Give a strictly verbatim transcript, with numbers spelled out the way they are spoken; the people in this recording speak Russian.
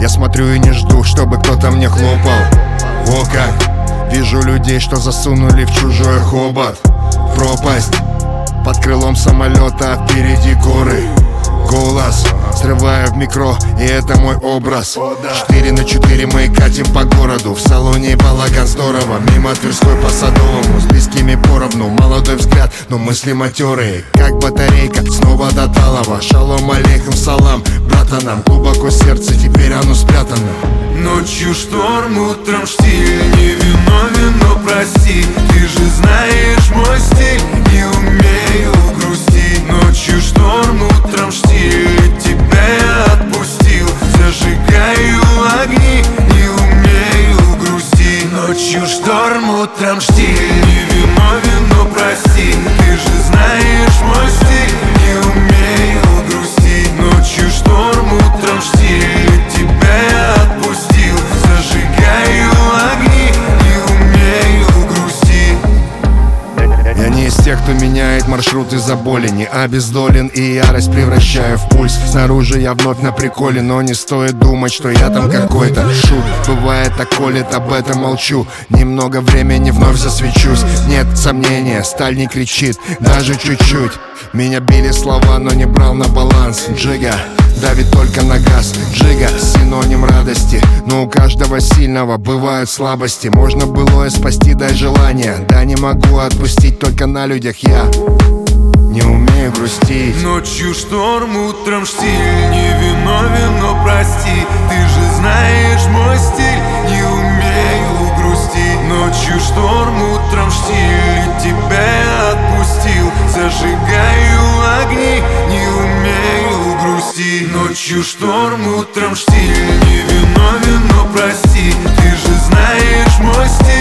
Я смотрю и не жду, чтобы кто-то мне хлопал. О как! Вижу людей, что засунули в чужой хобот. Пропасть под крылом самолета, а впереди горы. Голос срываю в микро, и это мой образ. Четыре на четыре мы катим по городу. В салоне балаган здорово. Мимо Тверской по Садовому, с близкими поровну. Молодой взгляд, но мысли матерые, как батарейка, снова до талого. Шалом алейкум салам, братанам. Глубоко сердце, теперь оно спрятано. Ночью шторм, утром штиль. Не виновен, но прости. Ты же знаешь мой стиль. Не умею грустить. Ночью шторм, утром штиль. Тебя я отпустил. Зажигаю огни. Не умею грустить. Ночью шторм, утром штиль. Не виновен, но прости. Ты же знаешь мой стиль. Не умею грустить. Ночью шторм, утром штиль. Тебя я отпустил. Зажигаю огни. Не умею грустить. Я не из тех, кто меняет маршрут из-за боли. Не обездолен и ярость превращаю в пульс. Снаружи я вновь на приколе, но не стоит думать, что я там какой-то шут. Бывает так колет, об этом молчу. Немного времени вновь засвечусь. Нет сомнения, сталь не кричит, даже чуть-чуть. Меня били слова, но не брал на баланс. Джига давит только на газ. Джига синоним радости, но у каждого сильного бывают слабости. Можно было спасти, дай желание. Да не могу отпустить, только на людях я не умею грустить. Ночью шторм, утром штиль. Не виновен, но прости. Ты же знаешь мой стиль. Не умею грустить. Ночью шторм, утром штиль. Тебя я отпустил. Зажигаю огни. Не умею грустить. Ночью шторм, утром штиль. Не виновен, но прости. Ты же знаешь мой стиль.